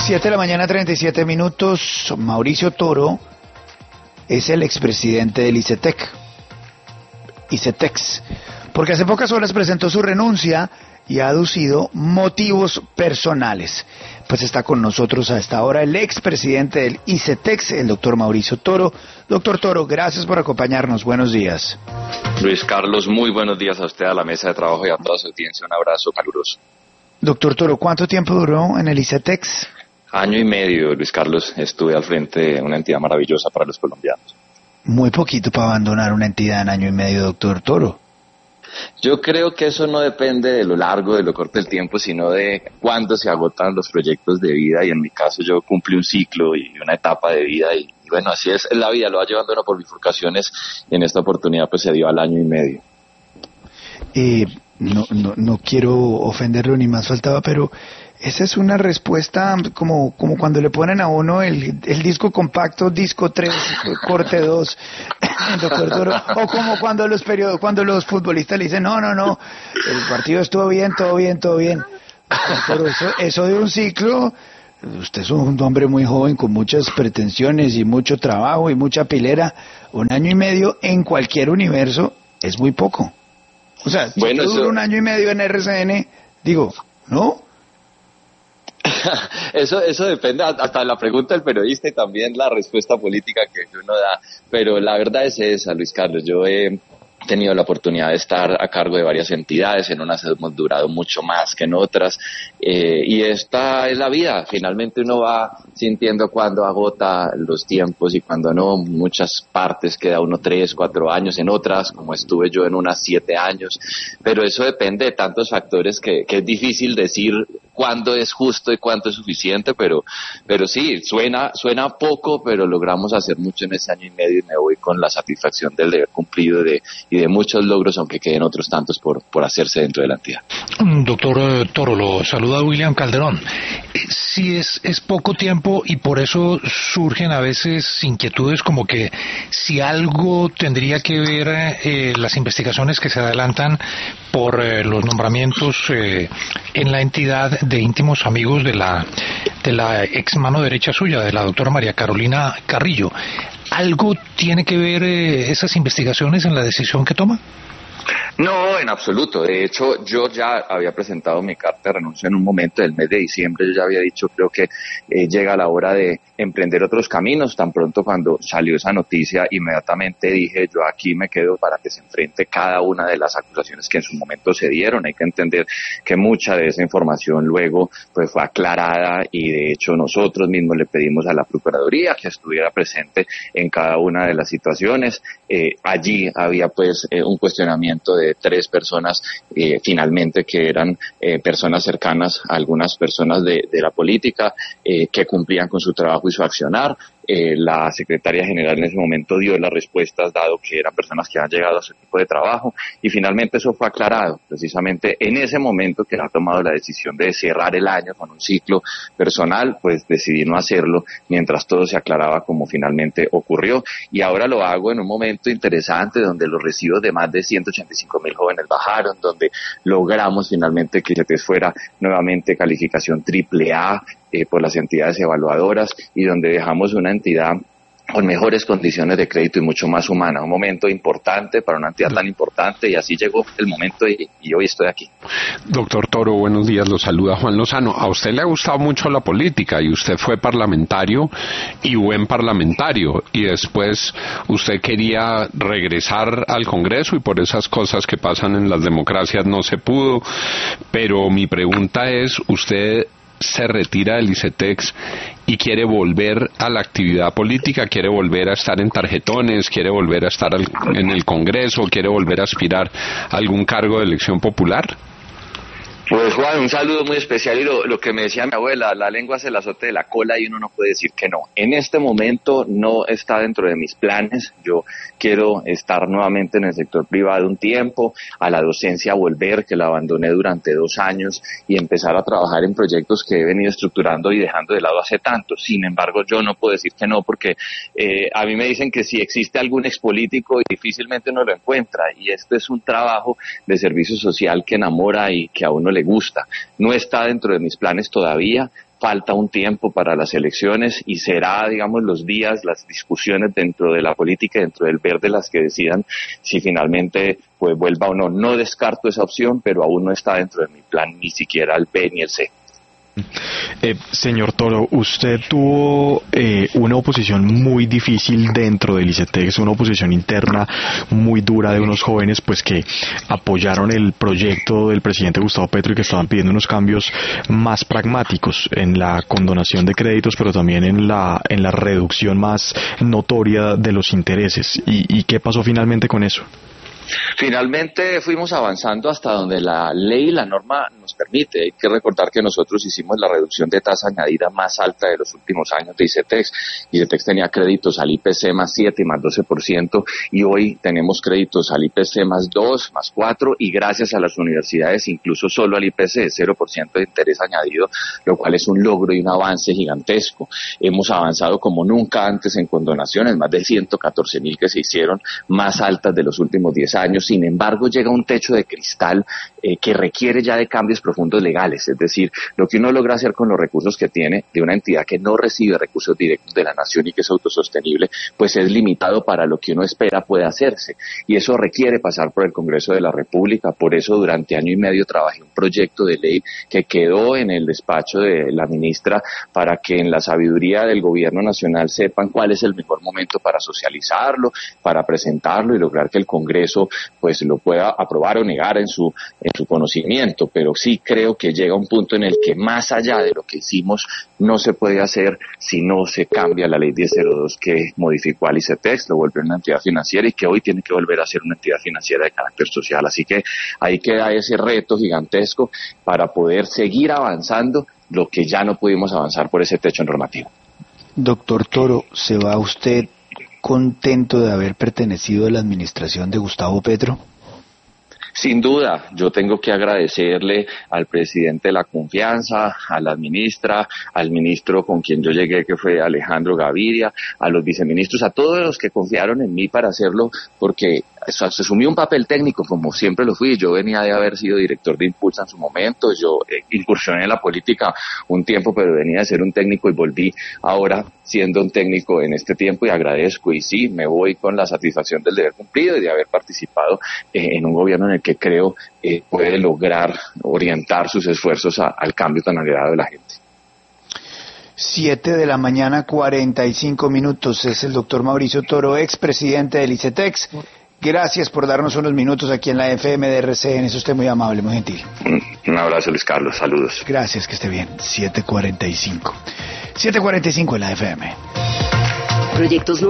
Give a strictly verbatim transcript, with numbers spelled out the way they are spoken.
Siete de la mañana, treinta y siete minutos. Mauricio Toro es el expresidente del ICETEC, ICETEX, porque hace pocas horas presentó su renuncia y ha aducido motivos personales. Pues está con nosotros a esta hora el expresidente del ICETEX, el doctor Mauricio Toro. Doctor Toro, gracias por acompañarnos. Buenos días. Luis Carlos, muy buenos días a usted, a la mesa de trabajo y a toda su audiencia. Un abrazo caluroso. Doctor Toro, ¿cuánto tiempo duró en el ICETEX? Año y medio, Luis Carlos. Estuve al frente de una entidad maravillosa para los colombianos. Muy poquito para abandonar una entidad en año y medio, doctor Toro. Yo creo que eso no depende de lo largo, de lo corto del tiempo, sino de cuándo se agotan los proyectos de vida, y en mi caso yo cumplí un ciclo y una etapa de vida, y, y bueno, así es la vida, lo va llevando uno por bifurcaciones, y en esta oportunidad pues se dio al año y medio. Eh, no, no, no quiero ofenderlo ni más faltaba, pero esa es una respuesta como, como cuando le ponen a uno el, el disco compacto, disco tres, corte dos, doctor Toro, o como cuando los periodos, cuando los futbolistas le dicen, no, no, no, el partido estuvo bien, todo bien, todo bien. Pero eso, eso de un ciclo, usted es un hombre muy joven con muchas pretensiones y mucho trabajo y mucha pilera, un año y medio en cualquier universo es muy poco. O sea, si bueno, usted dura eso... un año y medio en R C N, digo, ¿no? Eso eso depende hasta de la pregunta del periodista y también la respuesta política que uno da, pero la verdad es esa, Luis Carlos. Yo he tenido la oportunidad de estar a cargo de varias entidades, en unas hemos durado mucho más que en otras, eh, y esta es la vida. Finalmente uno va sintiendo cuando agota los tiempos y cuando no. Muchas partes queda uno tres, cuatro años, en otras, como estuve yo, en unas siete años, pero eso depende de tantos factores que, que es difícil decir cuándo es justo y cuánto es suficiente, pero pero sí, suena suena poco, pero logramos hacer mucho en ese año y medio, y me voy con la satisfacción del deber cumplido de, y de muchos logros, aunque queden otros tantos por, por hacerse dentro de la entidad. Doctor Toro, lo saluda William Calderón. Sí, es, es poco tiempo y por eso surgen a veces inquietudes como que si algo tendría que ver eh, las investigaciones que se adelantan por eh, los nombramientos eh, en la entidad de íntimos amigos de la de la ex mano derecha suya, de la doctora María Carolina Carrillo. ¿Algo tiene que ver eh, esas investigaciones en la decisión que toma? No, en absoluto. De hecho, yo ya había presentado mi carta de renuncia en un momento del mes de diciembre. Yo ya había dicho, creo que eh, llega la hora de emprender otros caminos. Tan pronto cuando salió esa noticia, inmediatamente dije, yo aquí me quedo para que se enfrente cada una de las acusaciones que en su momento se dieron. Hay que entender que mucha de esa información luego pues fue aclarada, y de hecho nosotros mismos le pedimos a la Procuraduría que estuviera presente en cada una de las situaciones. Eh, allí había pues eh, un cuestionamiento de tres personas eh, finalmente que eran eh, personas cercanas a algunas personas de, de la política, eh, que cumplían con su trabajo y su accionar. Eh, la secretaria general en ese momento dio las respuestas, dado que eran personas que han llegado a ese tipo de trabajo, y finalmente eso fue aclarado precisamente en ese momento que ha tomado la decisión de cerrar el año con un ciclo personal. Pues decidí no hacerlo mientras todo se aclaraba, como finalmente ocurrió, y ahora lo hago en un momento interesante donde los recibos de más de ciento ochenta y cinco mil jóvenes bajaron, donde logramos finalmente que ICETEX fuera nuevamente calificación triple A eh, por las entidades evaluadoras, y donde dejamos una entidad con mejores condiciones de crédito y mucho más humana. Un momento importante para una entidad tan importante, y así llegó el momento y, y hoy estoy aquí. Doctor Toro, buenos días, lo saluda Juan Lozano. A usted le ha gustado mucho la política y usted fue parlamentario y buen parlamentario, y después usted quería regresar al Congreso y por esas cosas que pasan en las democracias no se pudo, pero mi pregunta es, ¿usted se retira del ICETEX y quiere volver a la actividad política, quiere volver a estar en tarjetones, quiere volver a estar al, en el Congreso, quiere volver a aspirar a algún cargo de elección popular? Pues Juan, un saludo muy especial, y lo, lo que me decía mi abuela, la lengua es el azote de la cola y uno no puede decir que no. En este momento no está dentro de mis planes. Yo quiero estar nuevamente en el sector privado un tiempo, a la docencia volver, que la abandoné durante dos años, y empezar a trabajar en proyectos que he venido estructurando y dejando de lado hace tanto. Sin embargo, yo no puedo decir que no, porque eh, a mí me dicen que si existe algún expolítico, difícilmente uno lo encuentra, y este es un trabajo de servicio social que enamora y que a uno le gusta. No está dentro de mis planes todavía. falta un tiempo para las elecciones y será, digamos, los días, las discusiones dentro de la política, dentro del verde, las que decidan si finalmente pues vuelva o no. No descarto esa opción, pero aún no está dentro de mi plan ni siquiera el B ni el C. Eh, señor Toro, usted tuvo eh, una oposición muy difícil dentro del ICETEX, una oposición interna muy dura de unos jóvenes pues que apoyaron el proyecto del presidente Gustavo Petro y que estaban pidiendo unos cambios más pragmáticos en la condonación de créditos, pero también en la en la reducción más notoria de los intereses. ¿Y, y qué pasó finalmente con eso? Finalmente fuimos avanzando hasta donde la ley y la norma nos permite. Hay que recordar que nosotros hicimos la reducción de tasa añadida más alta de los últimos años de ICETEX. ICETEX tenía créditos al I P C más siete y más doce por ciento y hoy tenemos créditos al I P C más dos, más cuatro y gracias a las universidades incluso solo al I P C cero por ciento de interés añadido, lo cual es un logro y un avance gigantesco. Hemos avanzado como nunca antes en condonaciones, más de ciento catorce mil que se hicieron, más altas de los últimos diez años. Sin embargo, llega un techo de cristal eh, que requiere ya de cambios profundos legales, es decir, lo que uno logra hacer con los recursos que tiene de una entidad que no recibe recursos directos de la nación y que es autosostenible, pues es limitado para lo que uno espera puede hacerse, y eso requiere pasar por el Congreso de la República. Por eso durante año y medio trabajé un proyecto de ley que quedó en el despacho de la ministra para que en la sabiduría del gobierno nacional sepan cuál es el mejor momento para socializarlo, para presentarlo y lograr que el Congreso pues lo pueda aprobar o negar en su en su conocimiento, pero sí creo que llega un punto en el que más allá de lo que hicimos no se puede hacer si no se cambia la ley diez cero dos que modificó al ICETEX, lo volvió una entidad financiera y que hoy tiene que volver a ser una entidad financiera de carácter social. Así que ahí queda ese reto gigantesco para poder seguir avanzando lo que ya no pudimos avanzar por ese techo normativo. Doctor Toro, ¿se va usted contento de haber pertenecido a la administración de Gustavo Petro? Sin duda, yo tengo que agradecerle al presidente la confianza, a la ministra, al ministro con quien yo llegué, que fue Alejandro Gaviria, a los viceministros, a todos los que confiaron en mí para hacerlo, porque se asumió un papel técnico, como siempre lo fui. Yo venía de haber sido director de Impulsa en su momento, yo eh, incursioné en la política un tiempo, pero venía de ser un técnico y volví ahora siendo un técnico en este tiempo y agradezco, y sí, me voy con la satisfacción del deber cumplido y de haber participado eh, en un gobierno en el que creo eh, puede lograr orientar sus esfuerzos a, al cambio tan anhelado de la gente. Siete de la mañana, cuarenta y cinco minutos. Es el doctor Mauricio Toro, expresidente del ICETEX. Gracias por darnos unos minutos aquí en la F M de R C N. Es usted muy amable, muy gentil. Un abrazo, Luis Carlos. Saludos. Gracias, que esté bien. siete cuarenta y cinco. siete cuarenta y cinco en la F M. Proyectos